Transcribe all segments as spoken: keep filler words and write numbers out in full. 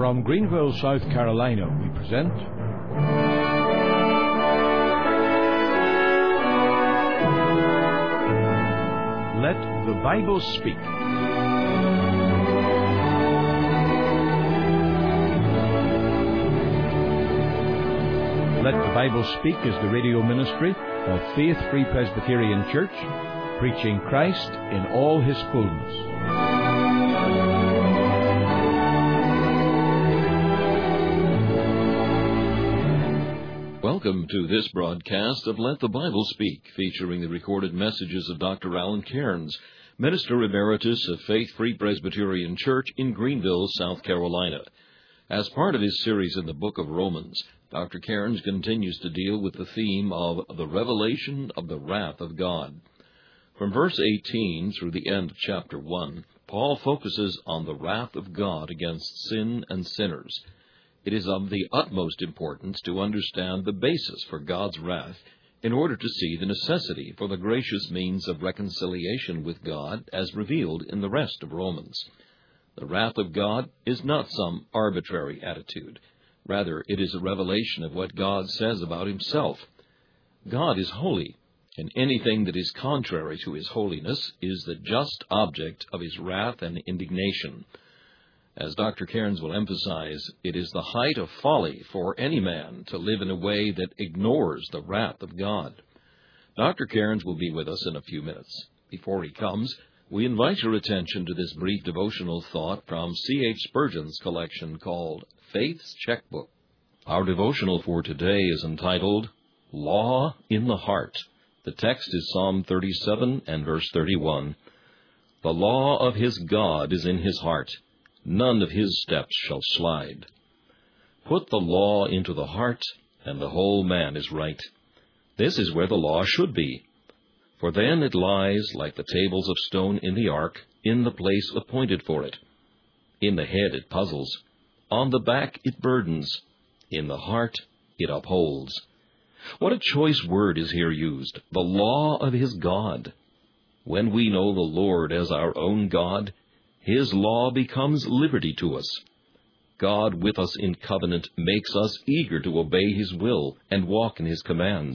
From Greenville, South Carolina, we present Let the Bible Speak. Let the Bible Speak is the radio ministry of Faith Free Presbyterian Church, preaching Christ in all His fullness. Welcome to this broadcast of Let the Bible Speak, featuring the recorded messages of Doctor Alan Cairns, Minister Emeritus of Faith Free Presbyterian Church in Greenville, South Carolina. As part of his series in the book of Romans, Doctor Cairns continues to deal with the theme of the revelation of the wrath of God. From verse eighteen through the end of chapter one, Paul focuses on the wrath of God against sin and sinners. It is of the utmost importance to understand the basis for God's wrath in order to see the necessity for the gracious means of reconciliation with God as revealed in the rest of Romans. The wrath of God is not some arbitrary attitude. Rather, it is a revelation of what God says about Himself. God is holy, and anything that is contrary to His holiness is the just object of His wrath and indignation. As Doctor Cairns will emphasize, it is the height of folly for any man to live in a way that ignores the wrath of God. Doctor Cairns will be with us in a few minutes. Before he comes, we invite your attention to this brief devotional thought from C H Spurgeon's collection called Faith's Checkbook. Our devotional for today is entitled, Law in the Heart. The text is Psalm thirty-seven and verse thirty-one. The law of his God is in his heart. None of his steps shall slide. Put the law into the heart, and the whole man is right. This is where the law should be. For then it lies, like the tables of stone in the ark, in the place appointed for it. In the head it puzzles. On the back it burdens. In the heart it upholds. What a choice word is here used, the law of his God. When we know the Lord as our own God, His law becomes liberty to us. God with us in covenant makes us eager to obey His will and walk in His commands.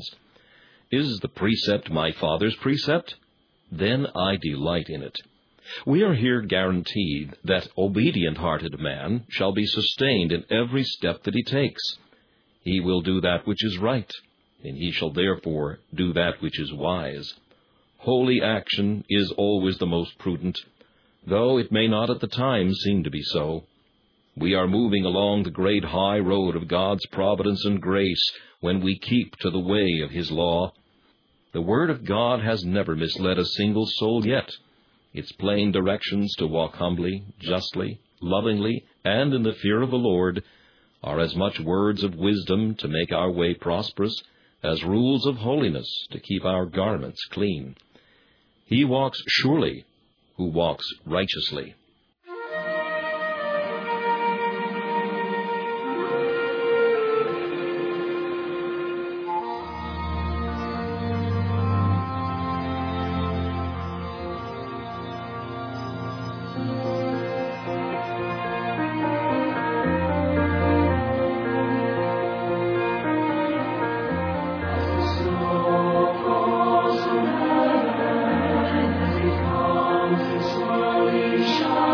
Is the precept my Father's precept? Then I delight in it. We are here guaranteed that obedient-hearted man shall be sustained in every step that he takes. He will do that which is right, and he shall therefore do that which is wise. Holy action is always the most prudent, though it may not at the time seem to be so. We are moving along the great high road of God's providence and grace when we keep to the way of His law. The Word of God has never misled a single soul yet. Its plain directions to walk humbly, justly, lovingly, and in the fear of the Lord are as much words of wisdom to make our way prosperous as rules of holiness to keep our garments clean. He walks surely who walks righteously. Shine.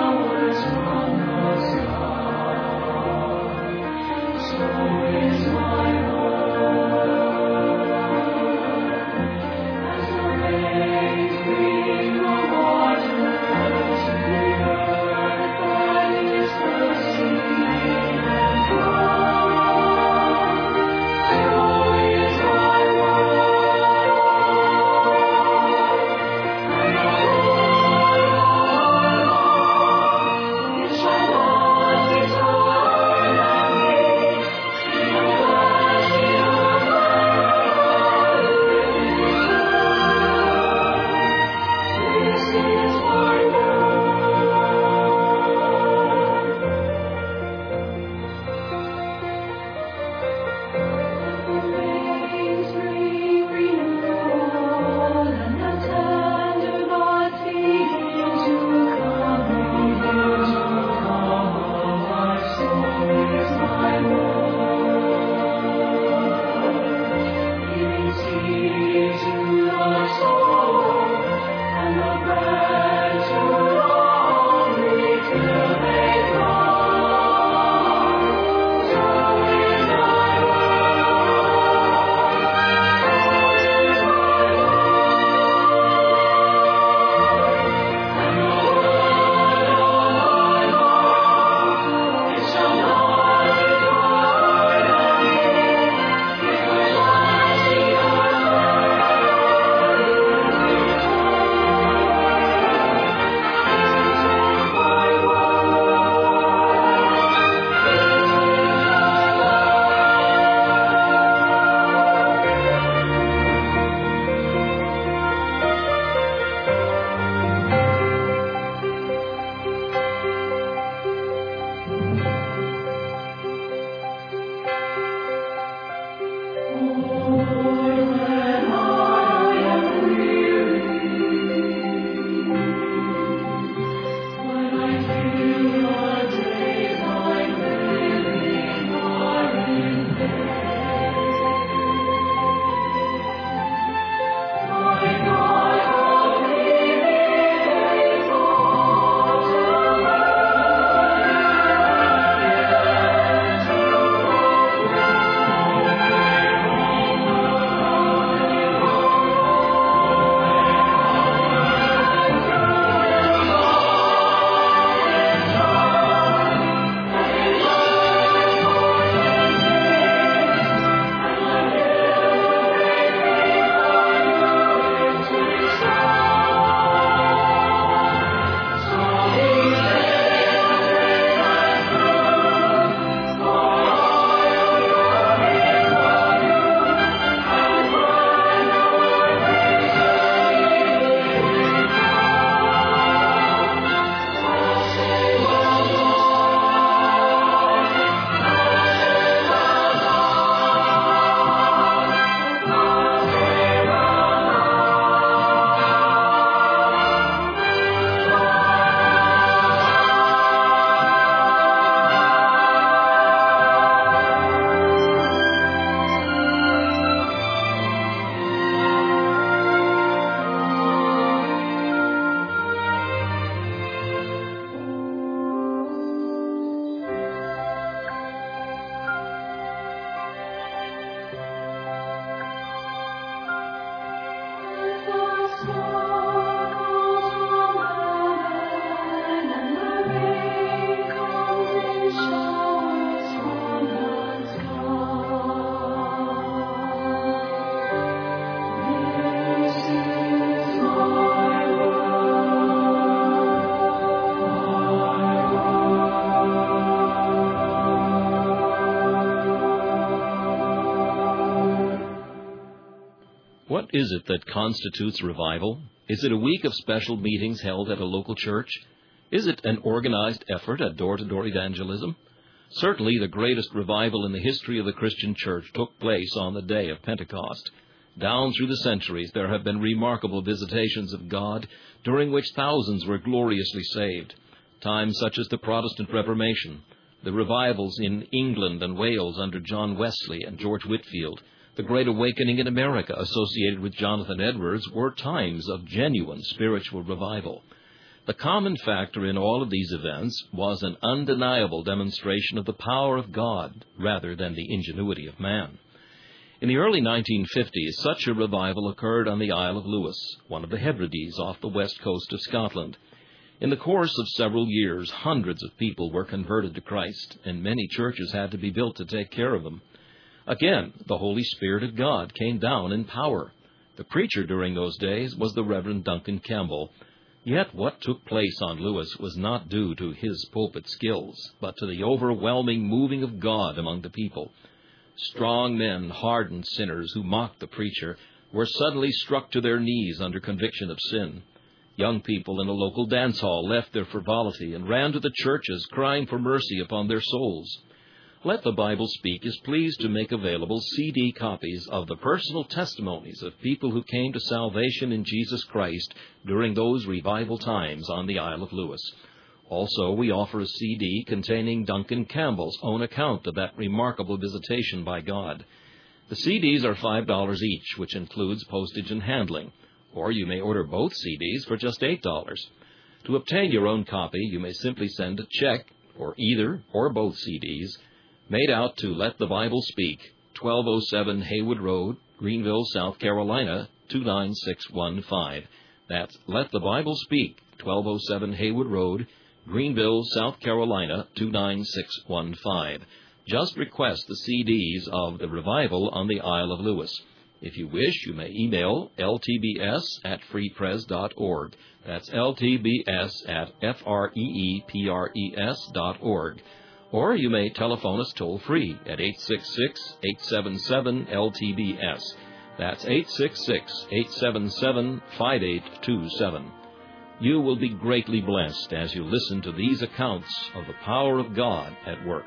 What is it that constitutes revival? Is it a week of special meetings held at a local church? Is it an organized effort at door-to-door evangelism? Certainly the greatest revival in the history of the Christian church took place on the day of Pentecost. Down through the centuries there have been remarkable visitations of God, during which thousands were gloriously saved. Times such as the Protestant Reformation, the revivals in England and Wales under John Wesley and George Whitefield, the Great Awakening in America associated with Jonathan Edwards were times of genuine spiritual revival. The common factor in all of these events was an undeniable demonstration of the power of God rather than the ingenuity of man. In the early nineteen fifties, such a revival occurred on the Isle of Lewis, one of the Hebrides off the west coast of Scotland. In the course of several years, hundreds of people were converted to Christ, and many churches had to be built to take care of them. Again, the Holy Spirit of God came down in power. The preacher during those days was the Reverend Duncan Campbell. Yet what took place on Lewis was not due to his pulpit skills, but to the overwhelming moving of God among the people. Strong men, hardened sinners who mocked the preacher, were suddenly struck to their knees under conviction of sin. Young people in a local dance hall left their frivolity and ran to the churches, crying for mercy upon their souls. Let the Bible Speak is pleased to make available C D copies of the personal testimonies of people who came to salvation in Jesus Christ during those revival times on the Isle of Lewis. Also, we offer a C D containing Duncan Campbell's own account of that remarkable visitation by God. The C Ds are five dollars each, which includes postage and handling, or you may order both C Ds for just eight dollars. To obtain your own copy, you may simply send a check for either or both C Ds, made out to Let the Bible Speak, twelve oh seven Haywood Road, Greenville, South Carolina, two nine six one five. That's Let the Bible Speak, twelve oh seven Haywood Road, Greenville, South Carolina, two nine six one five. Just request the C Ds of the revival on the Isle of Lewis. If you wish, you may email L T B S at free pres dot org. That's L T B S at F R E E P R E S dot org. Or you may telephone us toll-free at eight six six, eight seven seven, L T B S. That's eight six six, eight seven seven, five eight two seven. You will be greatly blessed as you listen to these accounts of the power of God at work.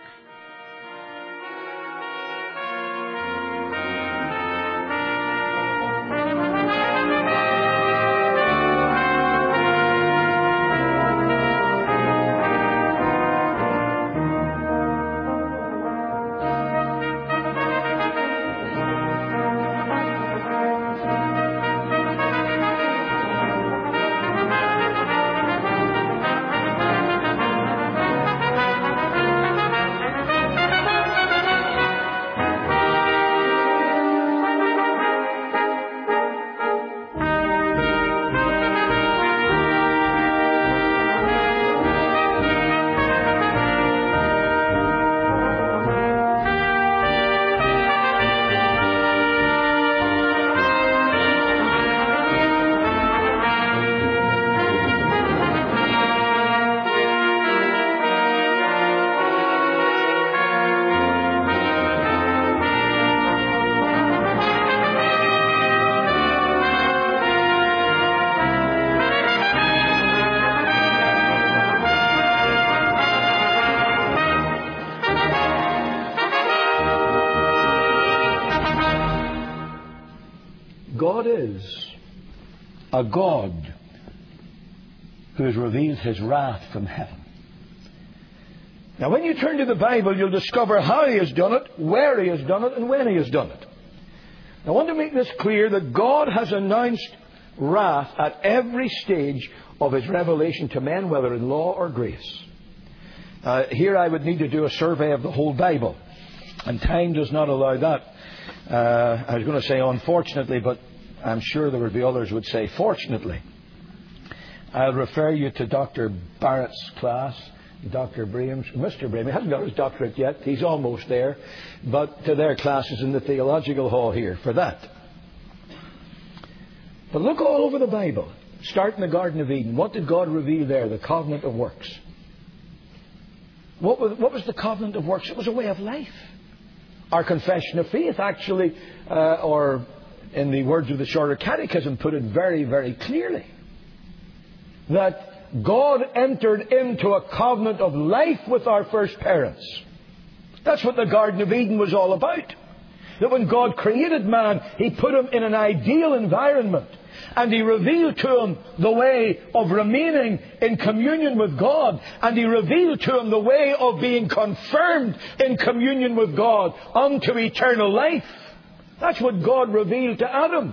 God is a God who has revealed His wrath from heaven. Now, when you turn to the Bible, you'll discover how He has done it, where He has done it, and when He has done it. I want to make this clear that God has announced wrath at every stage of His revelation to men, whether in law or grace. Uh, here I would need to do a survey of the whole Bible, and time does not allow that. Uh, I was going to say unfortunately, but I'm sure there would be others who would say fortunately. I'll refer you to Doctor Barrett's class, Doctor Braham's, Mister Braham. He hasn't got his doctorate yet. He's almost there. But to their classes in the theological hall here for that. But look all over the Bible. Start in the Garden of Eden. What did God reveal there? The covenant of works. What was, what was the covenant of works? It was a way of life. Our confession of faith, actually, uh, or in the words of the Shorter Catechism, put it very, very clearly. That God entered into a covenant of life with our first parents. That's what the Garden of Eden was all about. That when God created man, He put him in an ideal environment. And He revealed to him the way of remaining in communion with God. And He revealed to him the way of being confirmed in communion with God unto eternal life. That's what God revealed to Adam.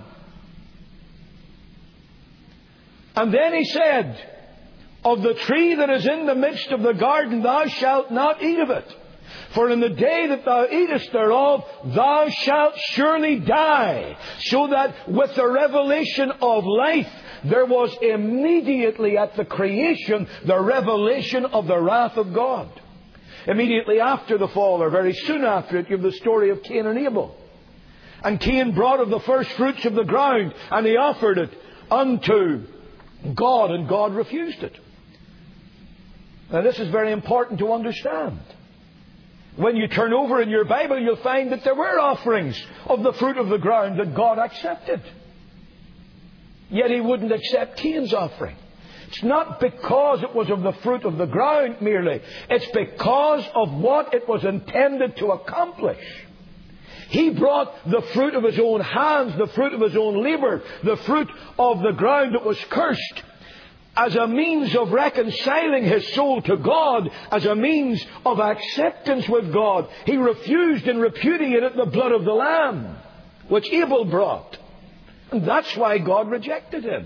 And then He said, of the tree that is in the midst of the garden, thou shalt not eat of it. For in the day that thou eatest thereof, thou shalt surely die. So that with the revelation of life, there was immediately at the creation the revelation of the wrath of God. Immediately after the fall, or very soon after it, you have the story of Cain and Abel. And Cain brought of the first fruits of the ground, and he offered it unto God, and God refused it. Now this is very important to understand. When you turn over in your Bible, you'll find that there were offerings of the fruit of the ground that God accepted. Yet He wouldn't accept Cain's offering. It's not because it was of the fruit of the ground merely. It's because of what it was intended to accomplish. He brought the fruit of his own hands, the fruit of his own labour, the fruit of the ground that was cursed, as a means of reconciling his soul to God, as a means of acceptance with God. He refused and repudiated the blood of the lamb, which Abel brought. And that's why God rejected him.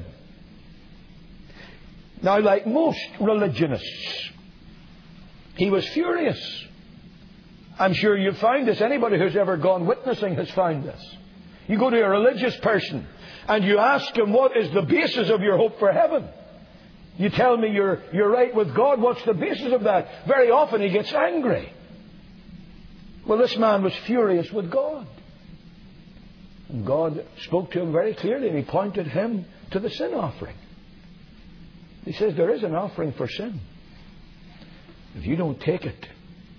Now, like most religionists, he was furious. I'm sure you've found this. Anybody who's ever gone witnessing has found this. You go to a religious person and you ask him, what is the basis of your hope for heaven? You tell me you're, you're right with God. What's the basis of that? Very often he gets angry. Well, this man was furious with God. And God spoke to him very clearly, and He pointed him to the sin offering. He says, there is an offering for sin. If you don't take it,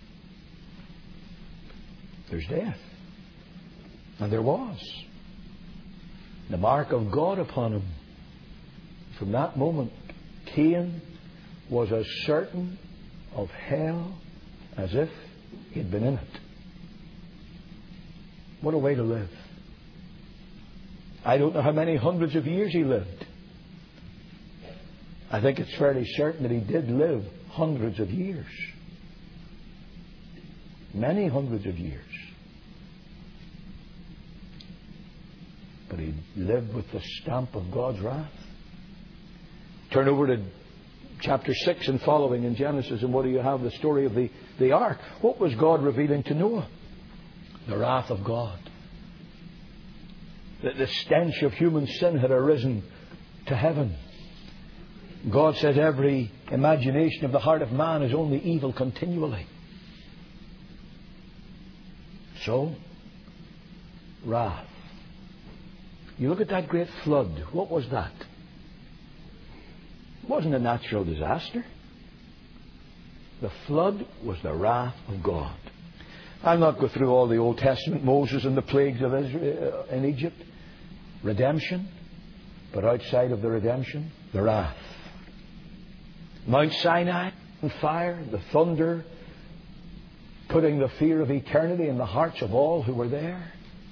there's death. And there was. The mark of God upon him. From that moment, Cain was as certain of hell as if he'd been in it. What a way to live. I don't know how many hundreds of years he lived. I think it's fairly certain that he did live hundreds of years. Many hundreds of years. But he lived with the stamp of God's wrath. Turn over to chapter six and following in Genesis, and what do you have? The story of the, the ark. What was God revealing to Noah? The wrath of God. That the stench of human sin had arisen to heaven. God said every imagination of the heart of man is only evil continually. So, wrath. You look at that great flood. What was that? It wasn't a natural disaster. The flood was the wrath of God. I'll not go through all the Old Testament, Moses and the plagues of Israel in Egypt. Redemption. But outside of the redemption, the wrath. Mount Sinai and fire, the thunder, putting the fear of eternity in the hearts of all who were there.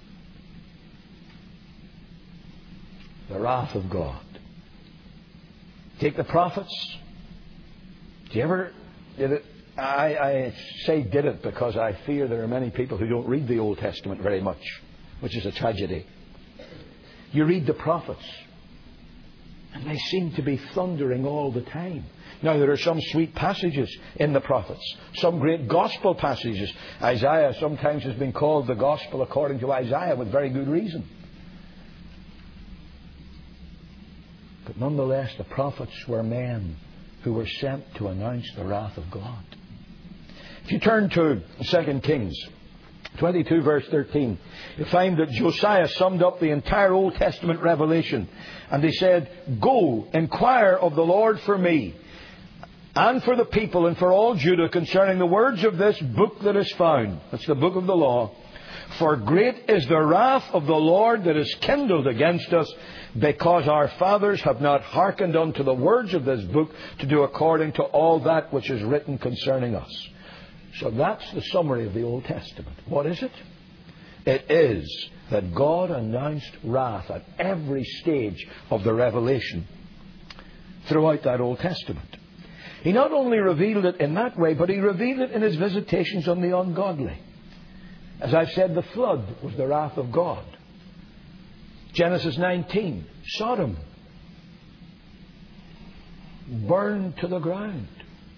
The wrath of God. Take the prophets. Do you ever did it? I, I say did it because I fear there are many people who don't read the Old Testament very much, which is a tragedy. You read the prophets, and they seem to be thundering all the time. Now, there are some sweet passages in the prophets, some great gospel passages. Isaiah sometimes has been called the gospel according to Isaiah with very good reason. But nonetheless, the prophets were men who were sent to announce the wrath of God. If you turn to Second Kings twenty-two verse thirteen, you find that Josiah summed up the entire Old Testament revelation. And he said, "Go, inquire of the Lord for me, and for the people, and for all Judah, concerning the words of this book that is found." That's the book of the law. For great is the wrath of the Lord that is kindled against us, because our fathers have not hearkened unto the words of this book to do according to all that which is written concerning us. So that's the summary of the Old Testament. What is it? It is that God announced wrath at every stage of the revelation throughout that Old Testament. He not only revealed it in that way, but He revealed it in His visitations on the ungodly. As I've said, the flood was the wrath of God. Genesis nineteen, Sodom burned to the ground,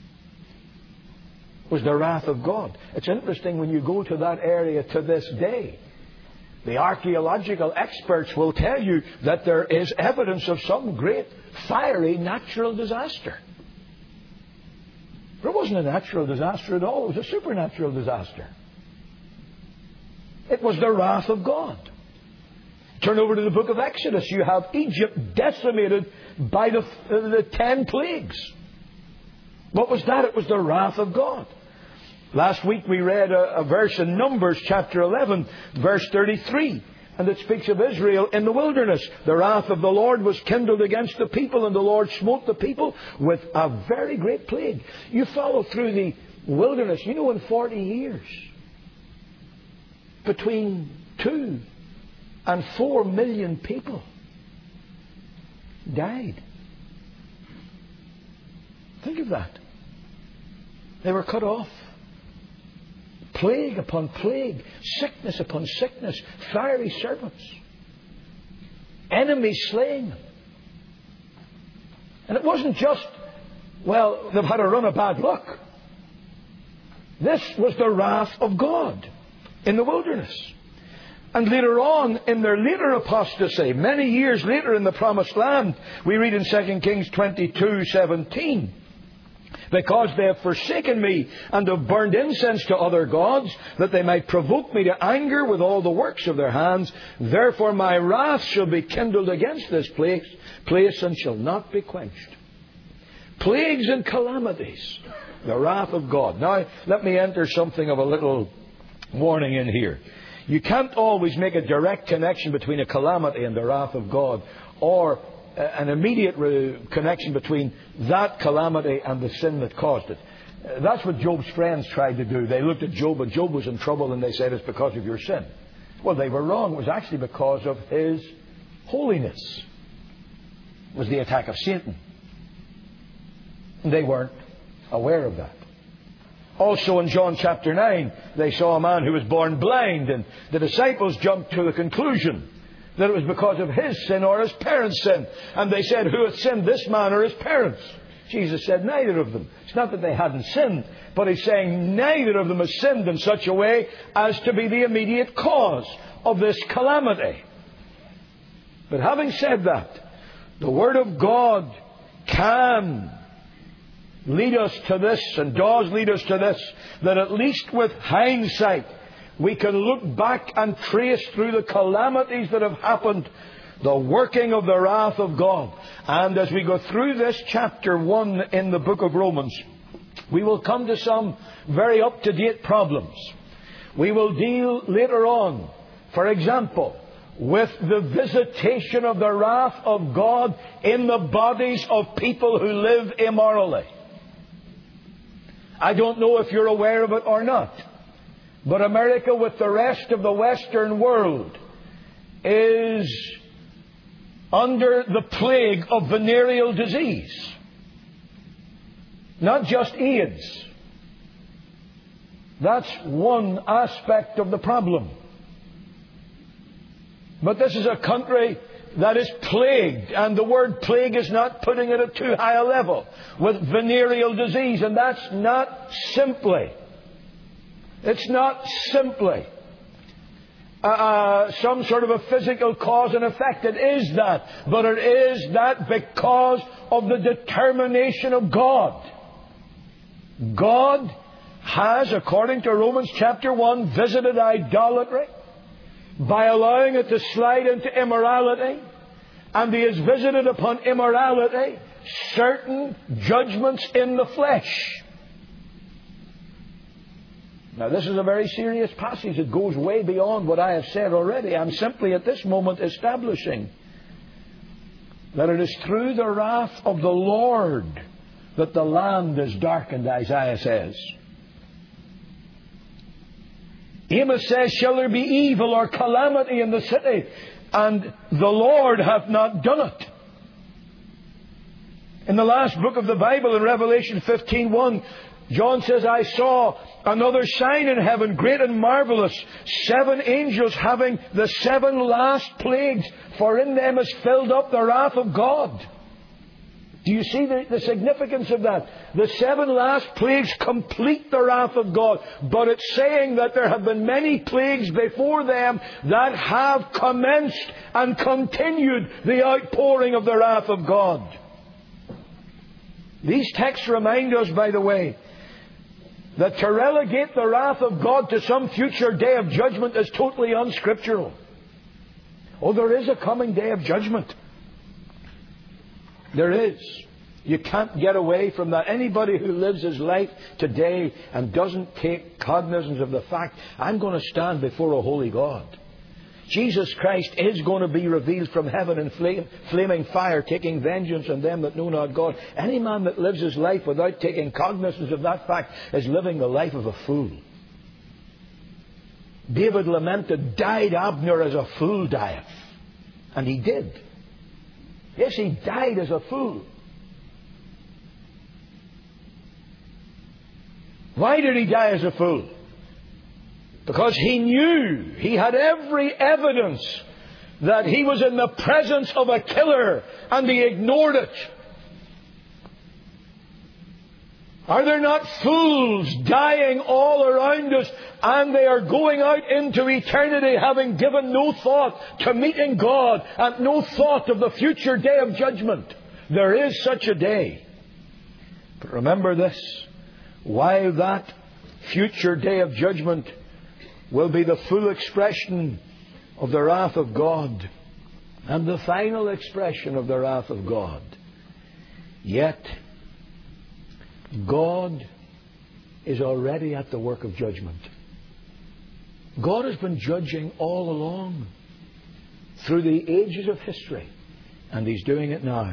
was the wrath of God. It's interesting when you go to that area to this day. The archaeological experts will tell you that there is evidence of some great fiery natural disaster. But it wasn't a natural disaster at all. It was a supernatural disaster. It was the wrath of God. Turn over to the book of Exodus. You have Egypt decimated by the, uh, the ten plagues. What was that? It was the wrath of God. Last week we read a, a verse in Numbers chapter eleven, verse thirty-three. And it speaks of Israel in the wilderness. The wrath of the Lord was kindled against the people, and the Lord smote the people with a very great plague. You follow through the wilderness, you know, in forty years, between two and four million people died. Think of that. They were cut off. Plague upon plague, sickness upon sickness, fiery serpents, enemies slaying them. And it wasn't just, well, they've had a run of bad luck. This was the wrath of God in the wilderness. And later on, in their later apostasy, many years later in the Promised Land, we read in Second Kings twenty-two seventeen, because they have forsaken me and have burned incense to other gods, that they might provoke me to anger with all the works of their hands. Therefore my wrath shall be kindled against this place, place and shall not be quenched. Plagues and calamities, the wrath of God. Now, let me enter something of a little warning in here. You can't always make a direct connection between a calamity and the wrath of God, or an immediate connection between that calamity and the sin that caused it. That's what Job's friends tried to do. They looked at Job, and Job was in trouble, and they said it's because of your sin. Well, they were wrong. It was actually because of his holiness. It was the attack of Satan. And they weren't aware of that. Also in John chapter nine, they saw a man who was born blind, and the disciples jumped to the conclusion that it was because of his sin or his parents' sin. And they said, who hath sinned, this man or his parents? Jesus said, neither of them. It's not that they hadn't sinned, but He's saying neither of them has sinned in such a way as to be the immediate cause of this calamity. But having said that, the Word of God can lead us to this, and does lead us to this, that at least with hindsight, we can look back and trace through the calamities that have happened the working of the wrath of God. And as we go through this chapter one in the book of Romans, we will come to some very up-to-date problems. We will deal later on, for example, with the visitation of the wrath of God in the bodies of people who live immorally. I don't know if you're aware of it or not, but America, with the rest of the Western world, is under the plague of venereal disease. Not just AIDS. That's one aspect of the problem. But this is a country that is plagued, and the word plague is not putting it at too high a level, with venereal disease. And that's not simply, it's not simply uh, uh, some sort of a physical cause and effect. It is that, but it is that because of the determination of God. God has, according to Romans chapter one, visited idolatry by allowing it to slide into immorality. And He has visited upon immorality certain judgments in the flesh. Now, this is a very serious passage. It goes way beyond what I have said already. I'm simply at this moment establishing that it is through the wrath of the Lord that the land is darkened, Isaiah says. Amos says, shall there be evil or calamity in the city? And the Lord hath not done it. In the last book of the Bible, in Revelation fifteen one, John says, I saw another sign in heaven, great and marvelous, seven angels having the seven last plagues, for in them is filled up the wrath of God. Do you see the, the significance of that? The seven last plagues complete the wrath of God. But it's saying that there have been many plagues before them that have commenced and continued the outpouring of the wrath of God. These texts remind us, by the way, that to relegate the wrath of God to some future day of judgment is totally unscriptural. Oh, there is a coming day of judgment. There is. You can't get away from that. Anybody who lives his life today and doesn't take cognizance of the fact, I'm going to stand before a holy God. Jesus Christ is going to be revealed from heaven in flame, flaming fire, taking vengeance on them that know not God. Any man that lives his life without taking cognizance of that fact is living the life of a fool. David lamented, died Abner as a fool dieth. And he did. Yes, he died as a fool. Why did he die as a fool? Because he knew, he had every evidence that he was in the presence of a killer, and he ignored it. Are there not fools dying all around us, and they are going out into eternity having given no thought to meeting God and no thought of the future day of judgment? There is such a day. But remember this, while that future day of judgment will be the full expression of the wrath of God and the final expression of the wrath of God, yet God is already at the work of judgment. God has been judging all along through the ages of history, and He's doing it now.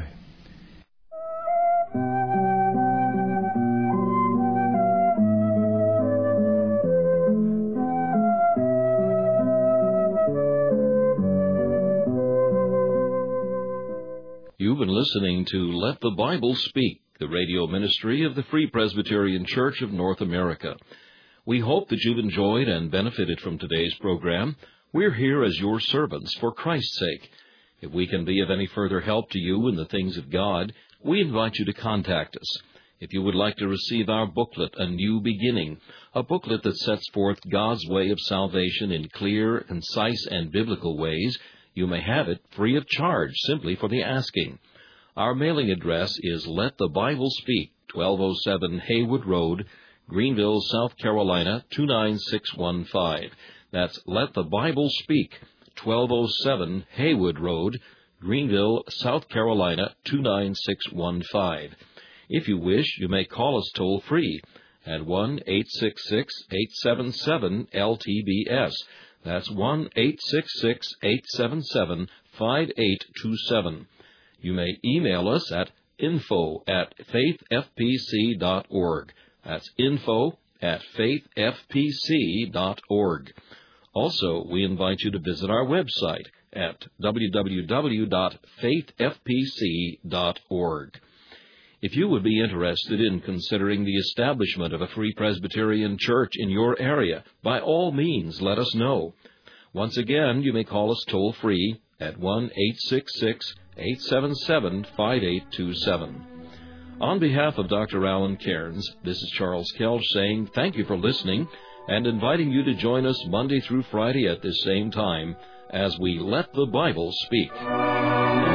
You've been listening to Let the Bible Speak, the radio ministry of the Free Presbyterian Church of North America. We hope that you've enjoyed and benefited from today's program. We're here as your servants for Christ's sake. If we can be of any further help to you in the things of God, we invite you to contact us. If you would like to receive our booklet, A New Beginning, a booklet that sets forth God's way of salvation in clear, concise, and biblical ways, you may have it free of charge, simply for the asking. Our mailing address is Let the Bible Speak, twelve oh seven Haywood Road, Greenville, South Carolina, two nine six one five. That's Let the Bible Speak, twelve oh seven Haywood Road, Greenville, South Carolina, two nine six one five. If you wish, you may call us toll-free at one eight six six, eight seven seven, L T B S. That's one eight six six, eight seven seven, five eight two seven. You may email us at info at faith f p c dot org. That's info at faith f p c dot org. Also, we invite you to visit our website at w w w dot faith f p c dot org. If you would be interested in considering the establishment of a Free Presbyterian Church in your area, by all means, let us know. Once again, you may call us toll-free at one eight six six, eight seven seven, five eight two seven. On behalf of Doctor Alan Cairns, this is Charles Kelch saying thank you for listening and inviting you to join us Monday through Friday at this same time as we Let the Bible Speak.